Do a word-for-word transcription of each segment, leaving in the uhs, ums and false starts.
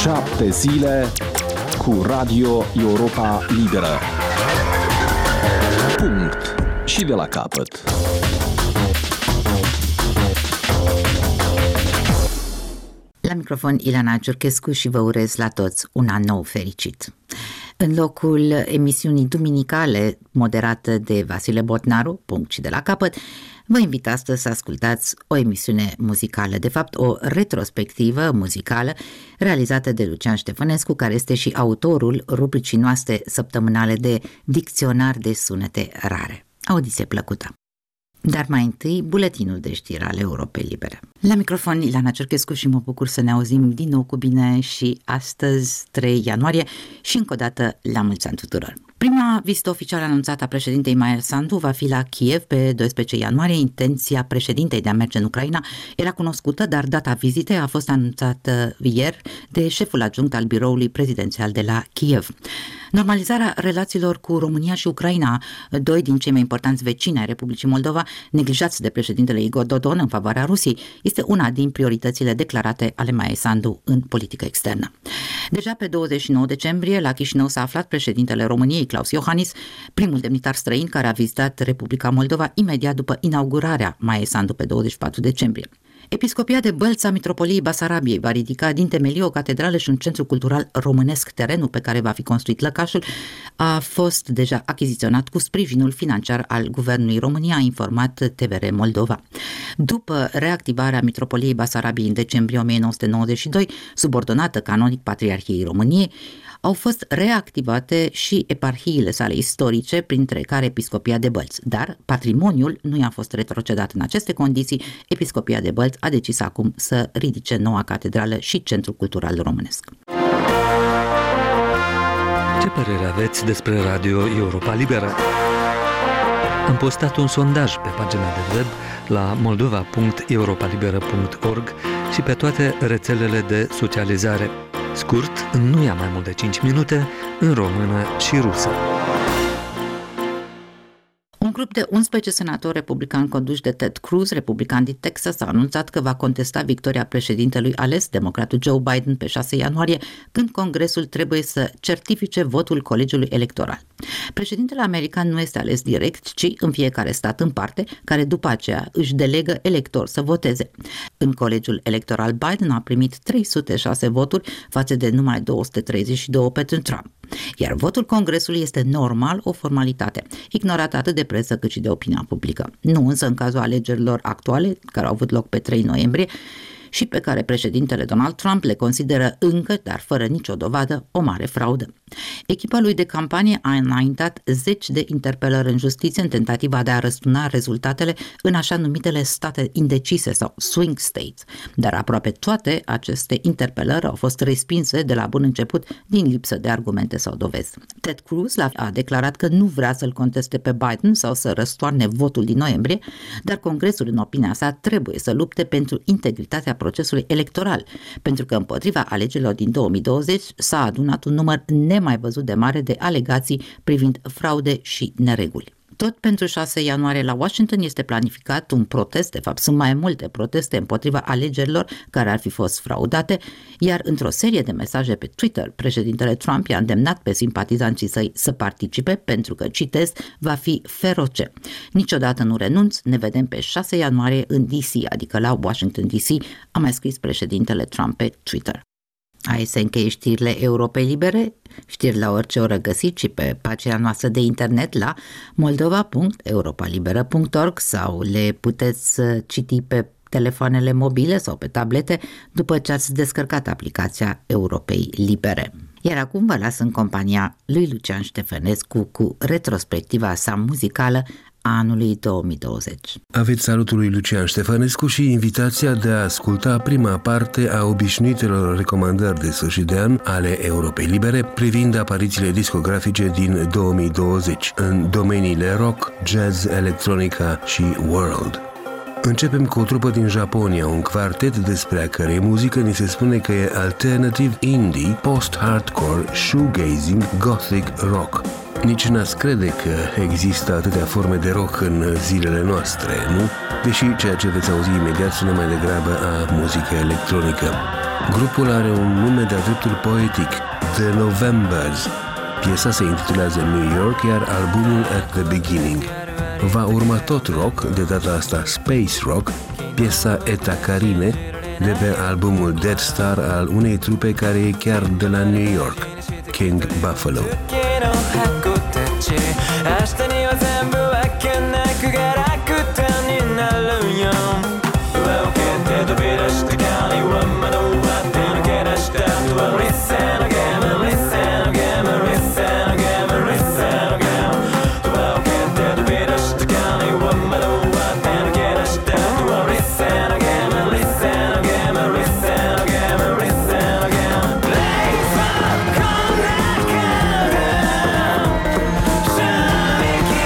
Șapte zile cu Radio Europa Liberă. Punct. Și de la capăt. La microfon Ileana Ciurchescu și vă urez la toți un an nou fericit. În locul emisiunii duminicale moderată de Vasile Botnaru, Punct și de la capăt, vă invit astăzi să ascultați o emisiune muzicală, de fapt o retrospectivă muzicală realizată de Lucian Ștefănescu, care este și autorul rubricii noastre săptămânale de Dicționar de sunete rare. Audiție plăcută! Dar mai întâi, buletinul de știri al Europei Libere. La microfon Ileana Ciurchescu și mă bucur să ne auzim din nou cu bine și astăzi, trei ianuarie, și încă o dată la mulți ani tuturor. Prima vizită oficială anunțată a președintei Maia Sandu va fi la Kiev pe doisprezece ianuarie. Intenția președintei de a merge în Ucraina era cunoscută, dar data vizitei a fost anunțată ieri de șeful adjunct al biroului prezidențial de la Kiev. Normalizarea relațiilor cu România și Ucraina, doi din cei mai importanți vecini ai Republicii Moldova, neglijați de președintele Igor Dodon în favoarea Rusiei, este una din prioritățile declarate ale Maiei Sandu în politică externă. Deja pe douăzeci și nouă decembrie, la Chișinău s-a aflat președintele României, Klaus Iohannis, primul demnitar străin care a vizitat Republica Moldova imediat după inaugurarea Maiei Sandu pe douăzeci și patru decembrie. Episcopia de Bălți a Mitropoliei Basarabiei va ridica din temelii o catedrală și un centru cultural românesc. Terenul pe care va fi construit lăcașul a fost deja achiziționat cu sprijinul financiar al Guvernului României, a informat T V R Moldova. După reactivarea Mitropoliei Basarabiei în decembrie o mie nouă sute nouăzeci și doi, subordonată canonic Patriarhiei României, au fost reactivate și eparhiile sale istorice, printre care Episcopia de Bălți. Dar patrimoniul nu i-a fost retrocedat. În aceste condiții, Episcopia de Bălți a decis acum să ridice noua catedrală și centru cultural românesc. Ce părere aveți despre Radio Europa Liberă? Am postat un sondaj pe pagina de web la moldova punct europa liberă punct org și pe toate rețelele de socializare. Scurt, nu ia mai mult de cinci minute, în română și rusă. Un grup de unsprezece senatori republicani conduși de Ted Cruz, republican din Texas, a anunțat că va contesta victoria președintelui ales, democratul Joe Biden, pe șase ianuarie, când Congresul trebuie să certifice votul colegiului electoral. Președintele american nu este ales direct, ci în fiecare stat în parte, care după aceea își delegă electori să voteze. În colegiul electoral, Biden a primit trei sute șase voturi față de numai două sute treizeci și doi pentru Trump. Iar votul Congresului este normal o formalitate, ignorată atât de presă cât și de opinia publică. Nu însă în cazul alegerilor actuale, care au avut loc pe trei noiembrie, și pe care președintele Donald Trump le consideră încă, dar fără nicio dovadă, o mare fraudă. Echipa lui de campanie a înaintat zeci de interpelări în justiție în tentativa de a răstuna rezultatele în așa numitele state indecise sau swing states, dar aproape toate aceste interpelări au fost respinse de la bun început din lipsă de argumente sau dovezi. Ted Cruz a declarat că nu vrea să-l conteste pe Biden sau să răstoarne votul din noiembrie, dar Congresul, în opinia sa, trebuie să lupte pentru integritatea procesului electoral, pentru că împotriva alegerilor din două mii douăzeci s-a adunat un număr nemai văzut de mare de alegații privind fraude și nereguli. Tot pentru șase ianuarie la Washington este planificat un protest, de fapt sunt mai multe proteste împotriva alegerilor care ar fi fost fraudate, iar într-o serie de mesaje pe Twitter, președintele Trump i-a îndemnat pe simpatizanții săi să participe pentru că, citez, va fi feroce. Niciodată nu renunț, ne vedem pe șase ianuarie în D C, adică la Washington D C, a mai scris președintele Trump pe Twitter. Hai să încheie știrile Europei Libere, știri la orice oră găsiți și pe pagina noastră de internet la moldova punct europa liberă punct org sau le puteți citi pe telefoanele mobile sau pe tablete după ce ați descărcat aplicația Europei Libere. Iar acum vă las în compania lui Lucian Ștefănescu cu retrospectiva sa muzicală anului două mii douăzeci. Aveți salutul lui Lucian Ștefănescu și invitația de a asculta prima parte a obișnuitelor recomandări de sfârșit de an ale Europei Libere privind aparițiile discografice din două mii douăzeci în domeniile rock, jazz, electronica și world. Începem cu o trupă din Japonia, un quartet despre a cărei muzică ni se spune că e alternative indie, post-hardcore, shoegazing, gothic rock. Nici n-ați crede că există atâtea forme de rock în zilele noastre, nu? Deși ceea ce veți auzi imediat sună mai degrabă a muzică electronică. Grupul are un nume de-a dreptul poetic, The Novembers. Piesa se intitulează New York, iar albumul At the Beginning. Va urma tot rock, de data asta space rock, piesa Eta Carine, de pe albumul Dead Star al unei trupe care e chiar de la New York, King Buffalo. Make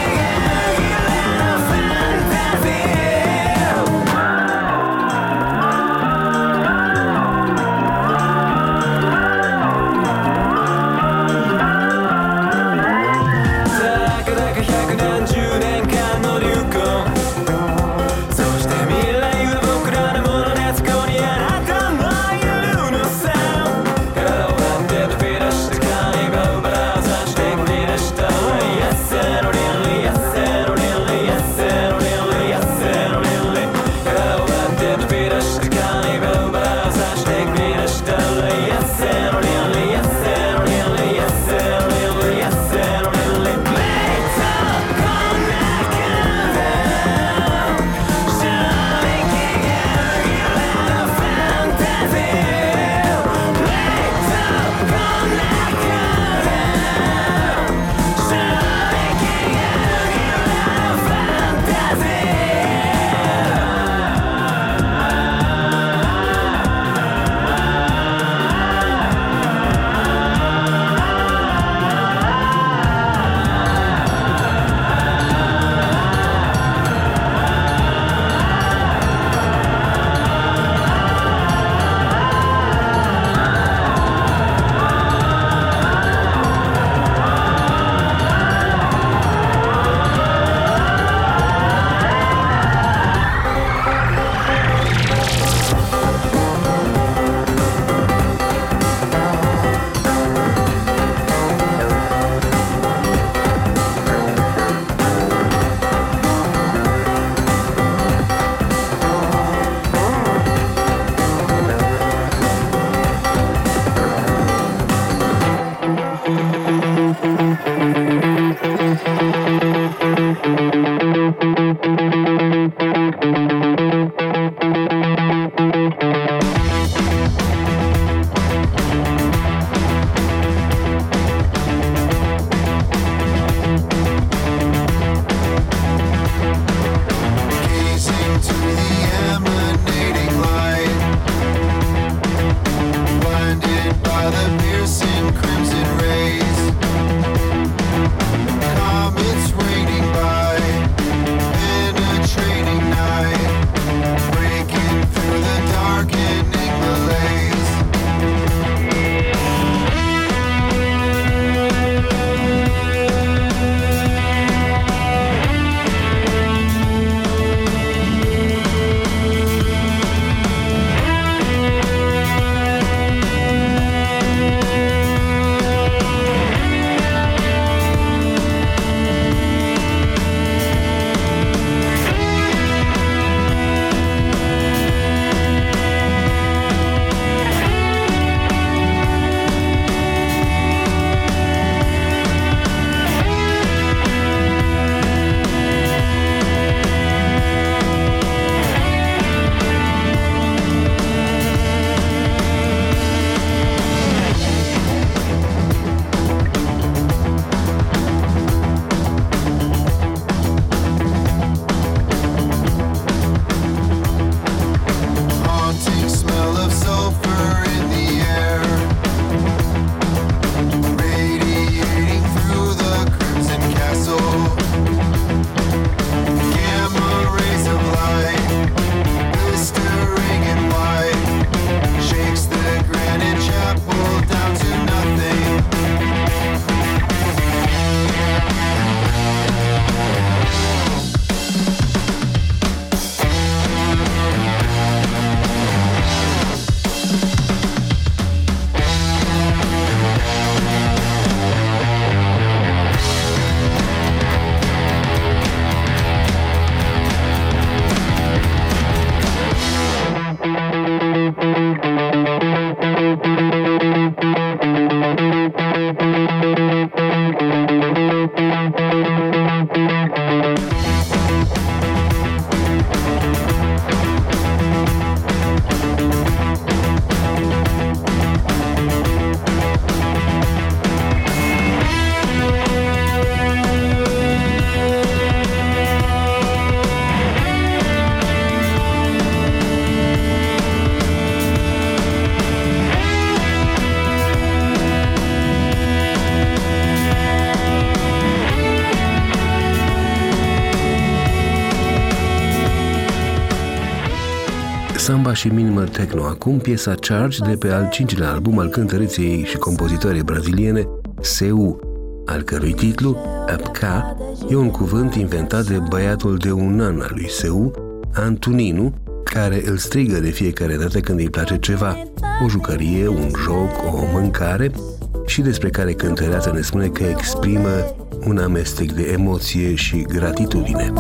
samba și minimal techno. Acum piesa Charge de pe al cincilea album al cântăreței și compozitoarei braziliene Seu, al cărui titlu, Apka, e un cuvânt inventat de băiatul de un an al lui Seu, Antonino, care îl strigă de fiecare dată când îi place ceva, o jucărie, un joc, o mâncare, și despre care cântăreața ne spune că exprimă un amestec de emoție și gratitudine.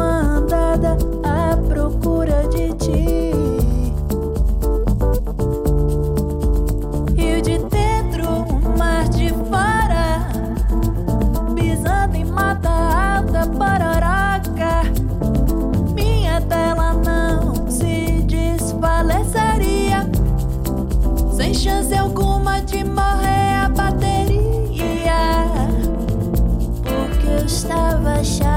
Chance alguma de morrer a bateria, porque eu estava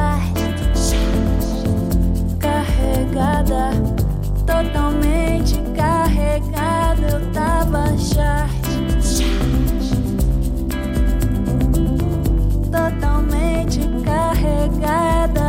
carregada, totalmente carregada, eu tava totalmente carregada.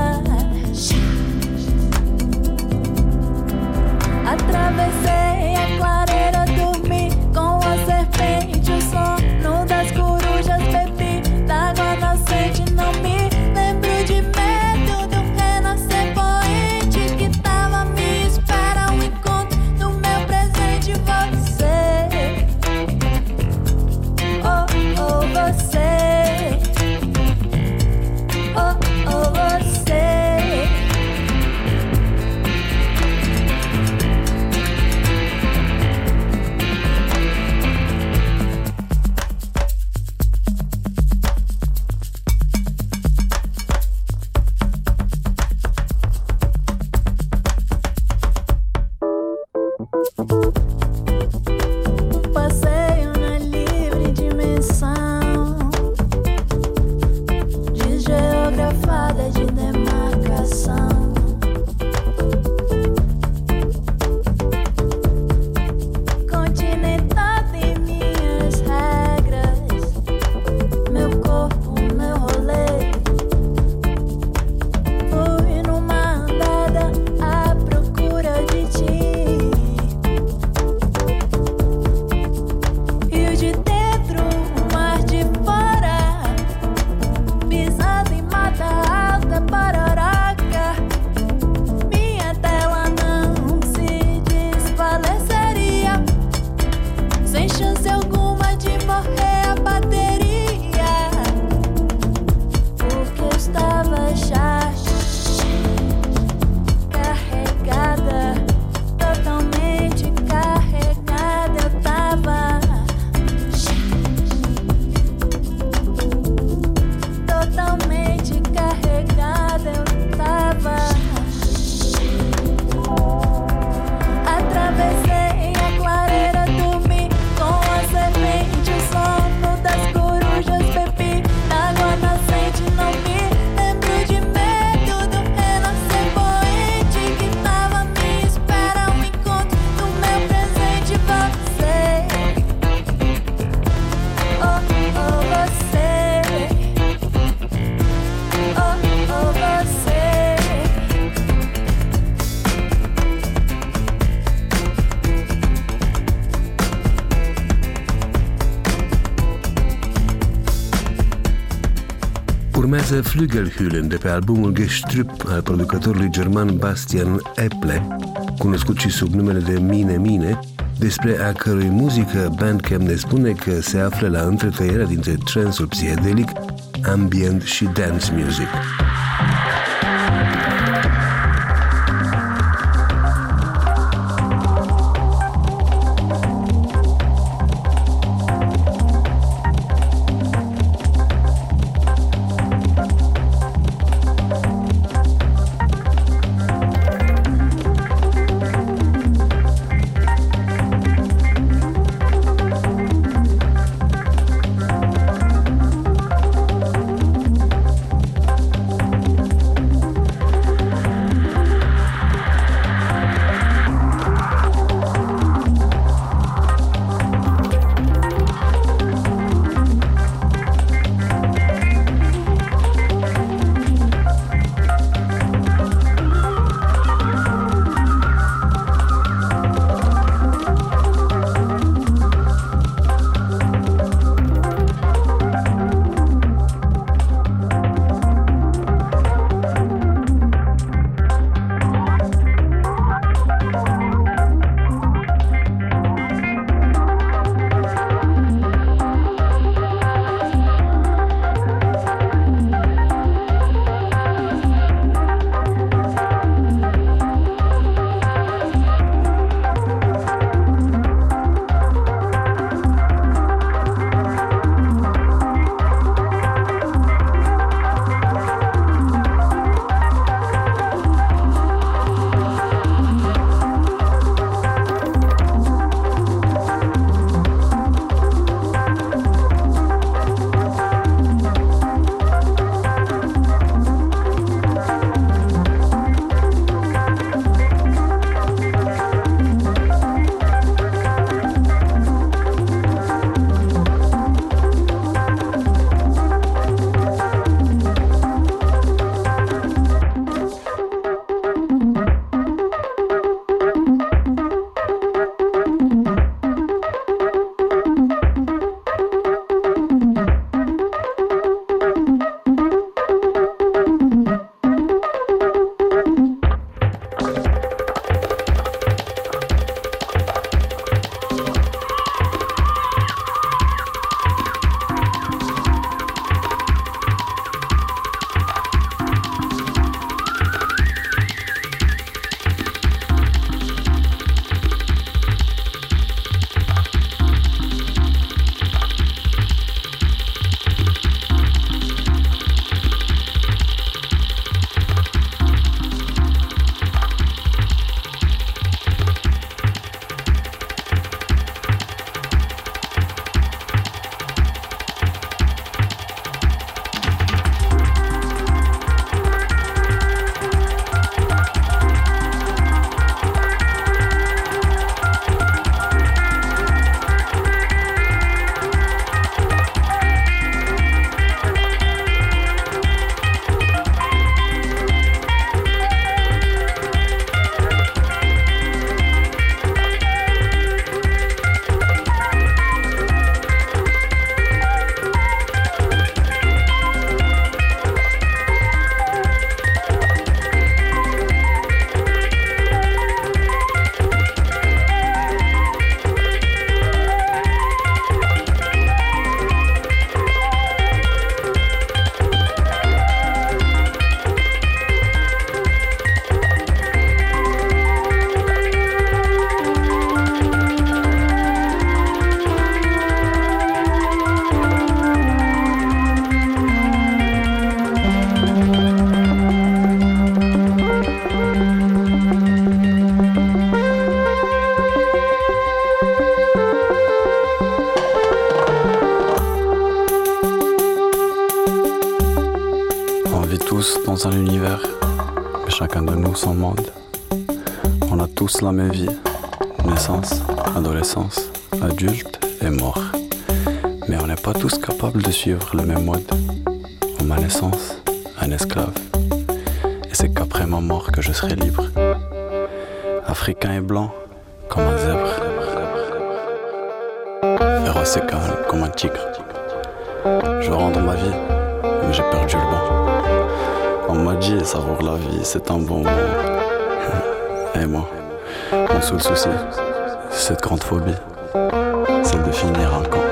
Atravessei a clareira, dormi com a serpente, o sono das corujas, bebi d'água nascente. Não me lembro de medo do renascer poente que tava à minha espera, um encontro no meu presente. Você, oh, oh, você, oh, oh, você. Passeio na livre dimensão desgeografada de demarcação. Continentada em minhas regras, meu corpo, meu rolê. Fui numa andada à procura de ti. Rio de dentro, mar de fora, pisando em mata alta, pararaca. Minha tela não se desfaleceria, sem chance alguma de morrer a bateria, porque eu estava já carregada, totalmente carregada, eu tava totalmente carregada, eu tava. Atravessei a clareira, dormi com a serpente, o sono das corujas, bebi d'água nascente. Não me lembro de medo do renascer poente que tava à minha espera, um encontro no meu presente. Você, oh, oh, você, oh, oh, você. Urmează Flügelhülen de pe albumul Gestrüpp al producătorului german Bastian Epple, cunoscut și sub numele de Mine Mine, despre a cărui muzică Bandcamp ne spune că se află la întretăierea dintre transul psihedelic, ambient și dance music. tous dans un univers, et chacun de nous son monde. On a tous la même vie, naissance, adolescence, adulte et mort. Mais on n'est pas tous capables de suivre le même mode. À ma naissance, un esclave. Et c'est qu'après ma mort que je serai libre. Africain et blanc, comme un zèbre. Féroce et calme, comme un tigre. Je rends ma vie, mais j'ai perdu le bon. On m'a dit savoir la vie, c'est un bon mot. Et moi, mon seul souci, c'est cette grande phobie, celle de finir un camp.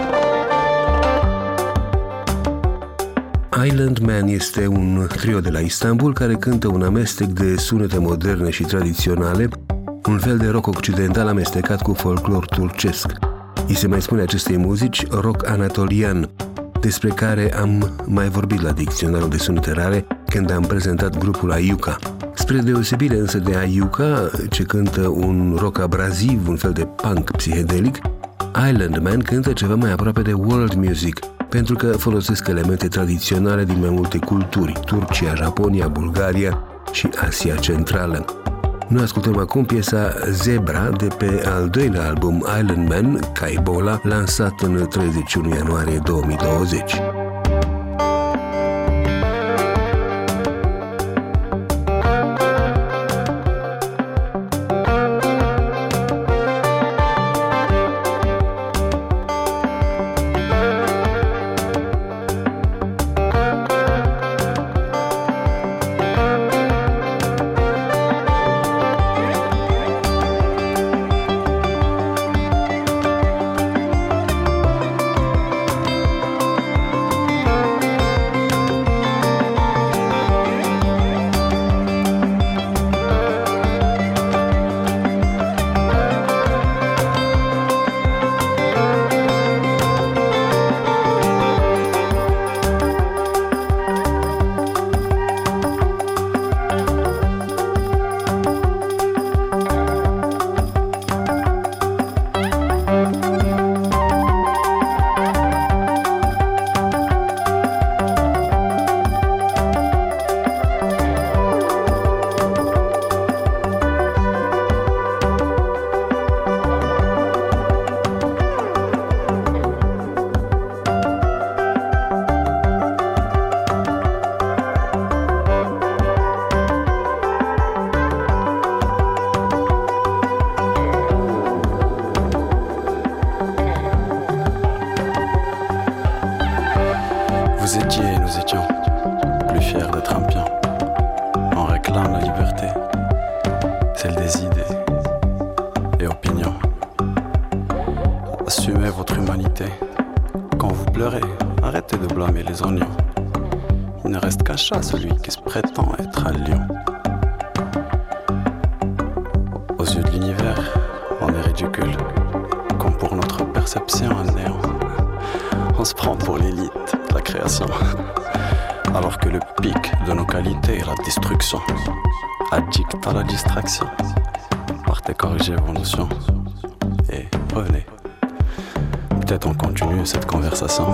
Island Man este un trio de la Istanbul care cântă un amestec de sunete moderne și tradiționale, un fel de rock occidental amestecat cu folclor turcesc. Îi se mai spune acestei muzici rock anatolian, despre care am mai vorbit la dicționarul de sunete rare când am prezentat grupul Ayuka. Spre deosebire însă de Ayuka, ce cântă un rock abraziv, un fel de punk psihedelic, Island Man cântă ceva mai aproape de world music, pentru că folosesc elemente tradiționale din mai multe culturi, Turcia, Japonia, Bulgaria și Asia Centrală. Noi ascultăm acum piesa Zebra de pe al doilea album Island Man, Kaibola, lansat în treizeci și unu ianuarie două mii douăzeci. Vous étiez et nous étions plus fiers d'être un pion. On réclame la liberté, celle des idées et opinions. Assumez votre humanité. Quand vous pleurez, arrêtez de blâmer les oignons. Il ne reste qu'un chat, celui qui se prétend être un lion. Aux yeux de l'univers, on est ridicule, comme pour notre perception un néant. On se prend pour l'élite de la création, alors que le pic de nos qualités est la destruction, addict à la distraction. Partez corriger vos notions et revenez. Peut-être on continue cette conversation.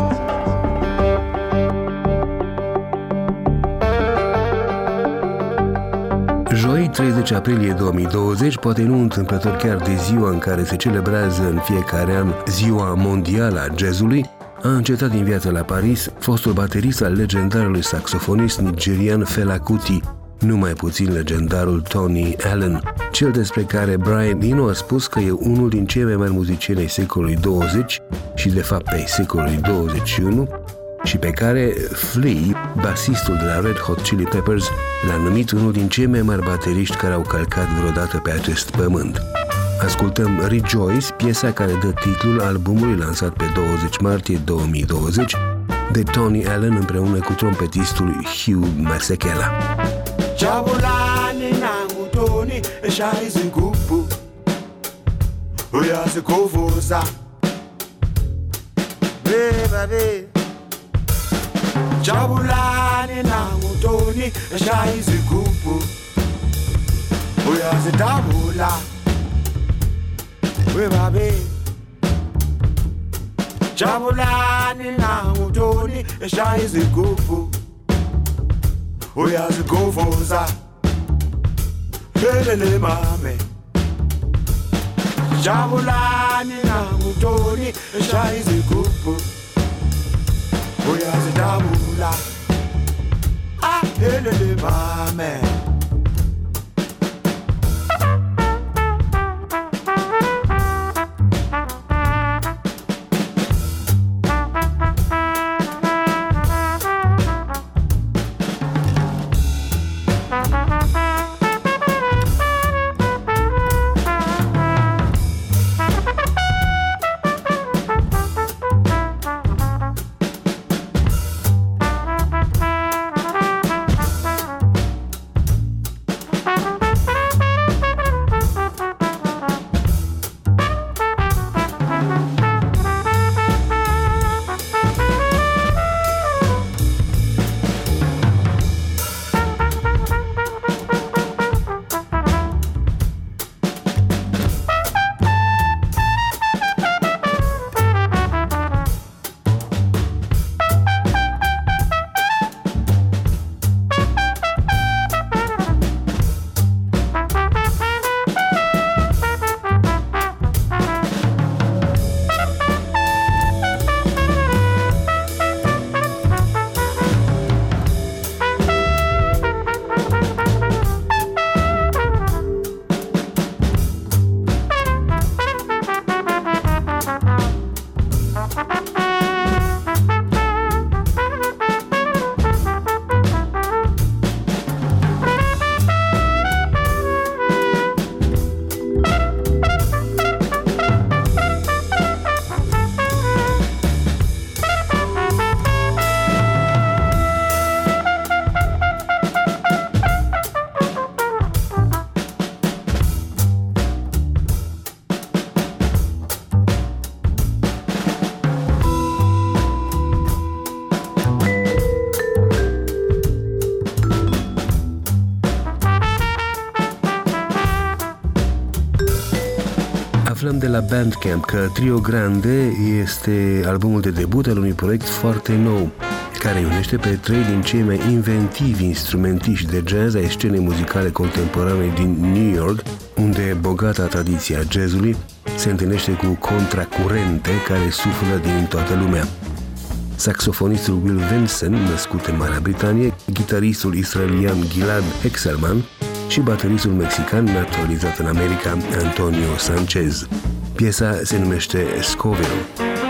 Joi, treizeci aprilie două mii douăzeci, poate nu întâmplător chiar de ziua în care se celebrează în fiecare an Ziua Mondială a Jazzului, a încetat din viață la Paris fostul baterist al legendarului saxofonist nigerian Fela Kuti, nu mai puțin legendarul Tony Allen, cel despre care Brian Eno a spus că e unul din cei mai mari muzicieni ai secolului douăzeci și de fapt ai secolului douăzeci și unu, și pe care Flea, basistul de la Red Hot Chili Peppers, l-a numit unul din cei mai mari bateriști care au călcat vreodată pe acest pământ. Ascultăm Rejoice, piesa care dă titlul albumului lansat pe douăzeci martie două mii douăzeci de Tony Allen împreună cu trompetistul Hugh Masekela. Jabulani nangu Tony eshaya ingubu uyazikuvuza baby Jabulani nangu Tony eshaya ingubu uyazidabula baby Jabulani nangu Tony eshaya ingubu Uyazigovoza Helele mame Jabulani na mutoni Shayizigubhu Uyazidabula Ah helele mame Aflăm de la Bandcamp că Trio Grande este albumul de debut al unui proiect foarte nou, care unește pe trei din cei mai inventivi instrumentiști de jazz ai scenei muzicale contemporane din New York, unde bogata tradiție a jazzului se întâlnește cu contracurente care suflă din toată lumea. Saxofonistul Will Vinson, născut în Marea Britanie, gitaristul israelian Gilad Hexelman și bateristul mexican naturalizat în America, Antonio Sanchez. Piesa se numește Scoville.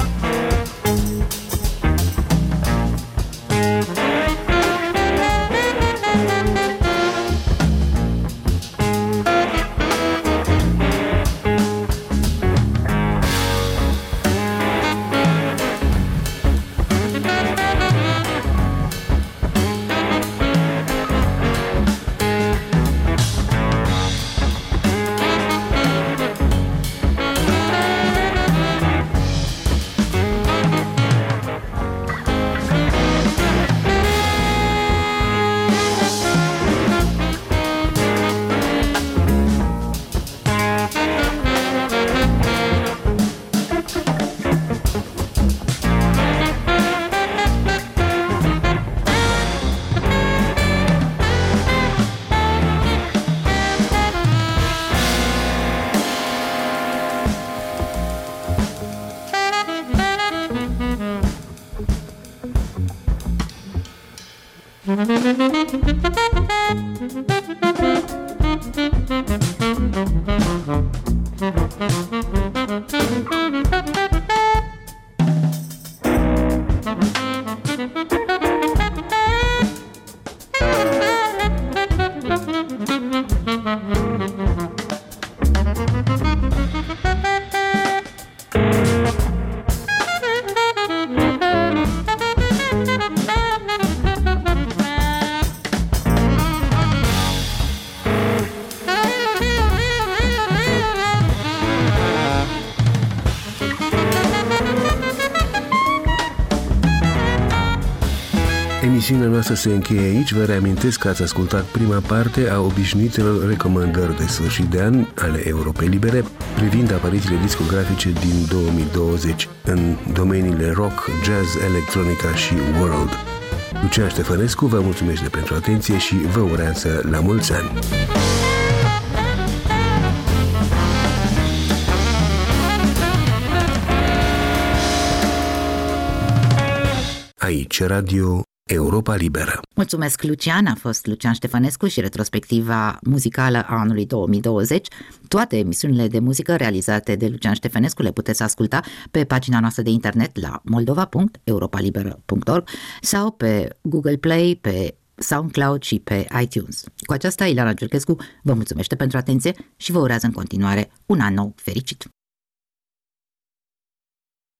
Emisiunea noastră se încheie aici. Vă reamintesc că ați ascultat prima parte a obișnuitelor recomandări de sfârșit de an ale Europei Libere privind aparițiile discografice din două mii douăzeci în domeniile rock, jazz, electronica și world. Lucian Ștefănescu vă mulțumește pentru atenție și vă urează la mulți ani! Aici Radio Europa Liberă. Mulțumesc, Lucian. A fost Lucian Ștefănescu și retrospectiva muzicală a anului două mii douăzeci. Toate emisiunile de muzică realizate de Lucian Ștefănescu le puteți asculta pe pagina noastră de internet la moldova punct europa liberă punct org sau pe Google Play, pe SoundCloud și pe iTunes. Cu aceasta, Ileana Giurchescu vă mulțumește pentru atenție și vă urează în continuare un an nou fericit.